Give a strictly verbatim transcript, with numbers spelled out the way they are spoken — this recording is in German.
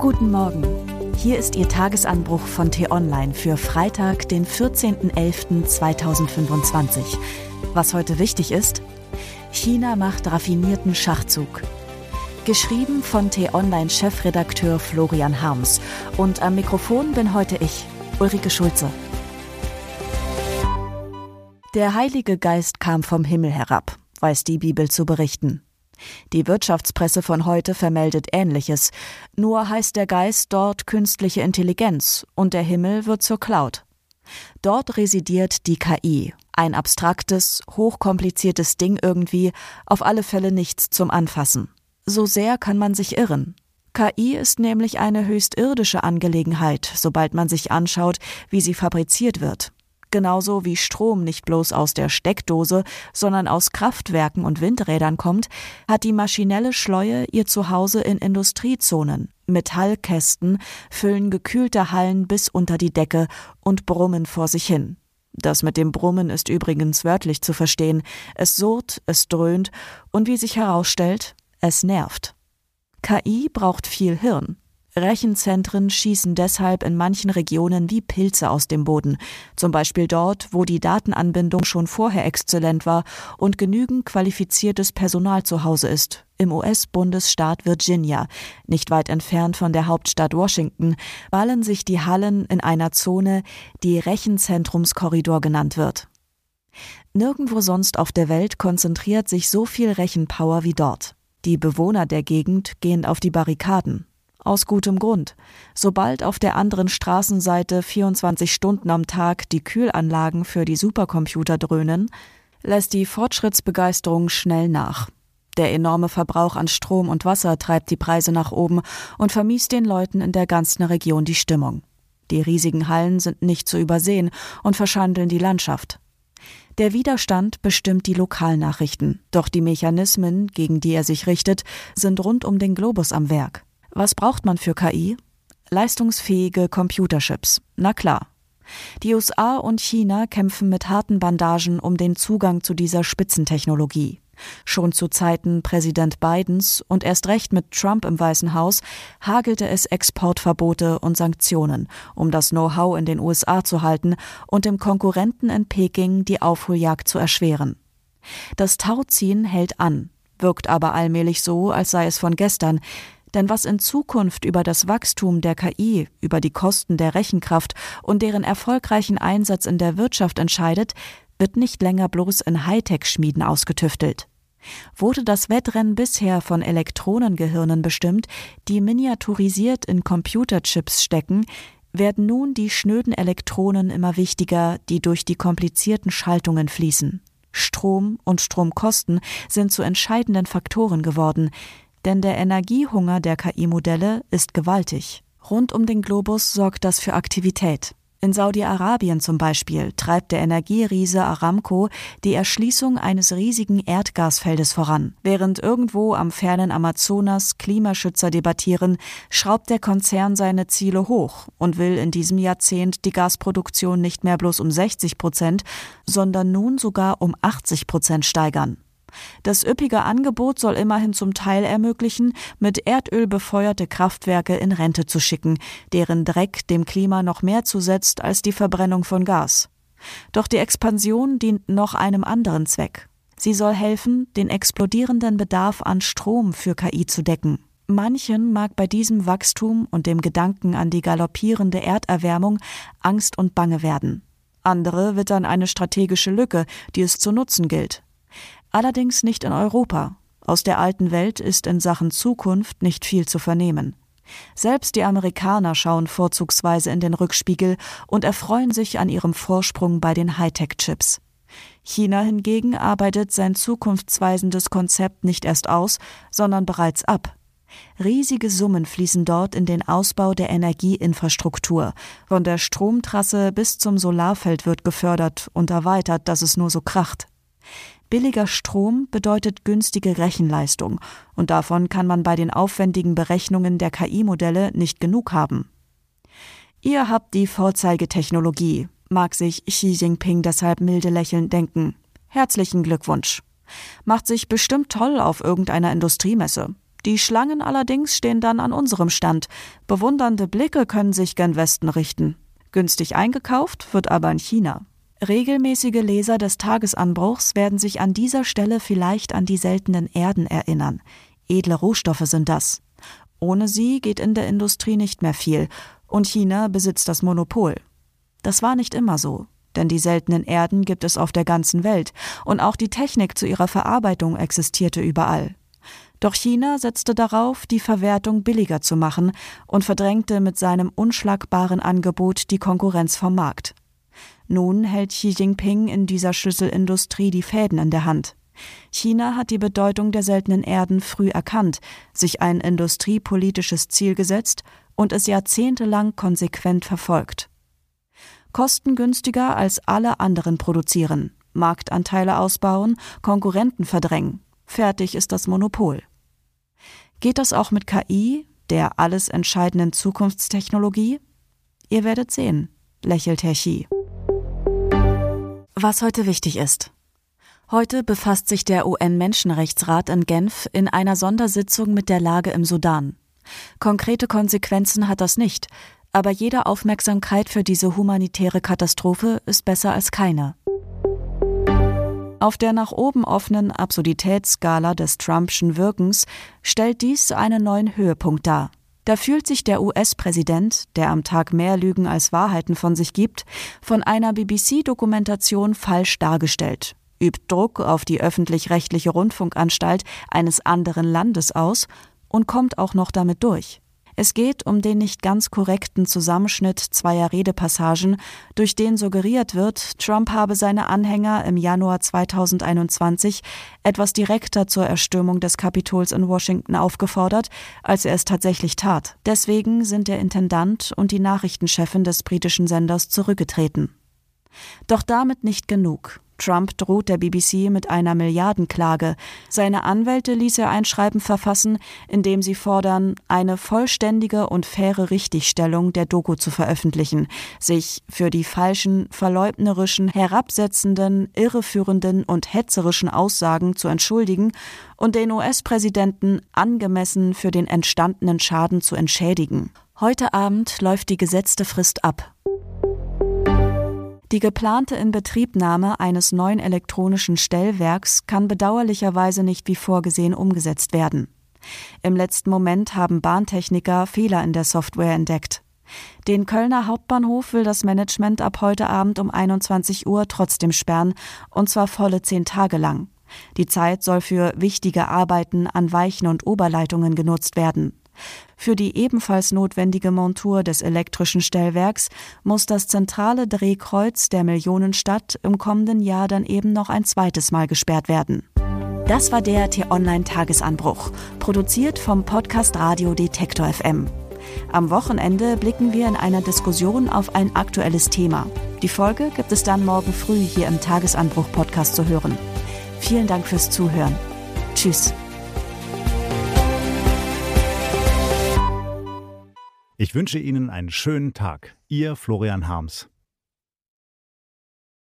Guten Morgen. Hier ist Ihr Tagesanbruch von T-Online für Freitag, den vierzehnten elften zweitausendfünfundzwanzig. Was heute wichtig ist: China macht raffinierten Schachzug. Geschrieben von T-Online-Chefredakteur Florian Harms. Und am Mikrofon bin heute ich, Ulrike Schulze. Der Heilige Geist kam vom Himmel herab, weiß die Bibel zu berichten. Die Wirtschaftspresse von heute vermeldet Ähnliches, nur heißt der Geist dort künstliche Intelligenz und der Himmel wird zur Cloud. Dort residiert die K I, ein abstraktes, hochkompliziertes Ding irgendwie, auf alle Fälle nichts zum Anfassen. So sehr kann man sich irren. K I ist nämlich eine höchst irdische Angelegenheit, sobald man sich anschaut, wie sie fabriziert wird. Genauso wie Strom nicht bloß aus der Steckdose, sondern aus Kraftwerken und Windrädern kommt, hat die maschinelle Schleue ihr Zuhause in Industriezonen. Metallkästen füllen gekühlte Hallen bis unter die Decke und brummen vor sich hin. Das mit dem Brummen ist übrigens wörtlich zu verstehen. Es surrt, es dröhnt und wie sich herausstellt, es nervt. K I braucht viel Hirn. Rechenzentren schießen deshalb in manchen Regionen wie Pilze aus dem Boden, zum Beispiel dort, wo die Datenanbindung schon vorher exzellent war und genügend qualifiziertes Personal zu Hause ist, im U S-Bundesstaat Virginia, nicht weit entfernt von der Hauptstadt Washington, ballen sich die Hallen in einer Zone, die Rechenzentrumskorridor genannt wird. Nirgendwo sonst auf der Welt konzentriert sich so viel Rechenpower wie dort. Die Bewohner der Gegend gehen auf die Barrikaden. Aus gutem Grund. Sobald auf der anderen Straßenseite vierundzwanzig Stunden am Tag die Kühlanlagen für die Supercomputer dröhnen, lässt die Fortschrittsbegeisterung schnell nach. Der enorme Verbrauch an Strom und Wasser treibt die Preise nach oben und vermiest den Leuten in der ganzen Region die Stimmung. Die riesigen Hallen sind nicht zu übersehen und verschandeln die Landschaft. Der Widerstand bestimmt die Lokalnachrichten, doch die Mechanismen, gegen die er sich richtet, sind rund um den Globus am Werk. Was braucht man für K I? Leistungsfähige Computerchips. Na klar. Die U S A und China kämpfen mit harten Bandagen um den Zugang zu dieser Spitzentechnologie. Schon zu Zeiten Präsident Bidens und erst recht mit Trump im Weißen Haus hagelte es Exportverbote und Sanktionen, um das Know-how in den U S A zu halten und dem Konkurrenten in Peking die Aufholjagd zu erschweren. Das Tauziehen hält an, wirkt aber allmählich so, als sei es von gestern. Denn was in Zukunft über das Wachstum der K I, über die Kosten der Rechenkraft und deren erfolgreichen Einsatz in der Wirtschaft entscheidet, wird nicht länger bloß in Hightech-Schmieden ausgetüftelt. Wurde das Wettrennen bisher von Elektronengehirnen bestimmt, die miniaturisiert in Computerchips stecken, werden nun die schnöden Elektronen immer wichtiger, die durch die komplizierten Schaltungen fließen. Strom und Stromkosten sind zu entscheidenden Faktoren geworden, denn der Energiehunger der K I-Modelle ist gewaltig. Rund um den Globus sorgt das für Aktivität. In Saudi-Arabien zum Beispiel treibt der Energieriese Aramco die Erschließung eines riesigen Erdgasfeldes voran. Während irgendwo am fernen Amazonas Klimaschützer debattieren, schraubt der Konzern seine Ziele hoch und will in diesem Jahrzehnt die Gasproduktion nicht mehr bloß um sechzig Prozent, sondern nun sogar um achtzig Prozent steigern. Das üppige Angebot soll immerhin zum Teil ermöglichen, mit Erdöl befeuerte Kraftwerke in Rente zu schicken, deren Dreck dem Klima noch mehr zusetzt als die Verbrennung von Gas. Doch die Expansion dient noch einem anderen Zweck. Sie soll helfen, den explodierenden Bedarf an Strom für K I zu decken. Manchen mag bei diesem Wachstum und dem Gedanken an die galoppierende Erderwärmung Angst und Bange werden. Andere wittern eine strategische Lücke, die es zu nutzen gilt. Allerdings nicht in Europa. Aus der alten Welt ist in Sachen Zukunft nicht viel zu vernehmen. Selbst die Amerikaner schauen vorzugsweise in den Rückspiegel und erfreuen sich an ihrem Vorsprung bei den Hightech-Chips. China hingegen arbeitet sein zukunftsweisendes Konzept nicht erst aus, sondern bereits ab. Riesige Summen fließen dort in den Ausbau der Energieinfrastruktur. Von der Stromtrasse bis zum Solarfeld wird gefördert und erweitert, dass es nur so kracht. Billiger Strom bedeutet günstige Rechenleistung und davon kann man bei den aufwendigen Berechnungen der K I-Modelle nicht genug haben. Ihr habt die Vorzeigetechnologie, mag sich Xi Jinping deshalb milde lächelnd denken. Herzlichen Glückwunsch. Macht sich bestimmt toll auf irgendeiner Industriemesse. Die Schlangen allerdings stehen dann an unserem Stand. Bewundernde Blicke können sich gen Westen richten. Günstig eingekauft wird aber in China. Regelmäßige Leser des Tagesanbruchs werden sich an dieser Stelle vielleicht an die seltenen Erden erinnern. Edle Rohstoffe sind das. Ohne sie geht in der Industrie nicht mehr viel und China besitzt das Monopol. Das war nicht immer so, denn die seltenen Erden gibt es auf der ganzen Welt und auch die Technik zu ihrer Verarbeitung existierte überall. Doch China setzte darauf, die Verwertung billiger zu machen und verdrängte mit seinem unschlagbaren Angebot die Konkurrenz vom Markt. Nun hält Xi Jinping in dieser Schlüsselindustrie die Fäden in der Hand. China hat die Bedeutung der seltenen Erden früh erkannt, sich ein industriepolitisches Ziel gesetzt und es jahrzehntelang konsequent verfolgt. Kostengünstiger als alle anderen produzieren, Marktanteile ausbauen, Konkurrenten verdrängen. Fertig ist das Monopol. Geht das auch mit K I, der alles entscheidenden Zukunftstechnologie? Ihr werdet sehen, lächelt Herr Xi. Was heute wichtig ist. Heute befasst sich der U N-Menschenrechtsrat in Genf in einer Sondersitzung mit der Lage im Sudan. Konkrete Konsequenzen hat das nicht, aber jede Aufmerksamkeit für diese humanitäre Katastrophe ist besser als keine. Auf der nach oben offenen Absurditätsskala des Trumpschen Wirkens stellt dies einen neuen Höhepunkt dar. Da fühlt sich der U S-Präsident, der am Tag mehr Lügen als Wahrheiten von sich gibt, von einer B B C-Dokumentation falsch dargestellt, übt Druck auf die öffentlich-rechtliche Rundfunkanstalt eines anderen Landes aus und kommt auch noch damit durch. Es geht um den nicht ganz korrekten Zusammenschnitt zweier Redepassagen, durch den suggeriert wird, Trump habe seine Anhänger im Januar zweitausendeinundzwanzig etwas direkter zur Erstürmung des Kapitols in Washington aufgefordert, als er es tatsächlich tat. Deswegen sind der Intendant und die Nachrichtenchefin des britischen Senders zurückgetreten. Doch damit nicht genug. Trump droht der B B C mit einer Milliardenklage. Seine Anwälte ließ er ein Schreiben verfassen, in dem sie fordern, eine vollständige und faire Richtigstellung der Doku zu veröffentlichen, sich für die falschen, verleugnerischen, herabsetzenden, irreführenden und hetzerischen Aussagen zu entschuldigen und den U S-Präsidenten angemessen für den entstandenen Schaden zu entschädigen. Heute Abend läuft die gesetzte Frist ab. Die geplante Inbetriebnahme eines neuen elektronischen Stellwerks kann bedauerlicherweise nicht wie vorgesehen umgesetzt werden. Im letzten Moment haben Bahntechniker Fehler in der Software entdeckt. Den Kölner Hauptbahnhof will das Management ab heute Abend um einundzwanzig Uhr trotzdem sperren, und zwar volle zehn Tage lang. Die Zeit soll für wichtige Arbeiten an Weichen und Oberleitungen genutzt werden. Für die ebenfalls notwendige Montur des elektrischen Stellwerks muss das zentrale Drehkreuz der Millionenstadt im kommenden Jahr dann eben noch ein zweites Mal gesperrt werden. Das war der T-Online-Tagesanbruch, produziert vom Podcast Radio Detektor F M. Am Wochenende blicken wir in einer Diskussion auf ein aktuelles Thema. Die Folge gibt es dann morgen früh hier im Tagesanbruch-Podcast zu hören. Vielen Dank fürs Zuhören. Tschüss. Ich wünsche Ihnen einen schönen Tag. Ihr Florian Harms.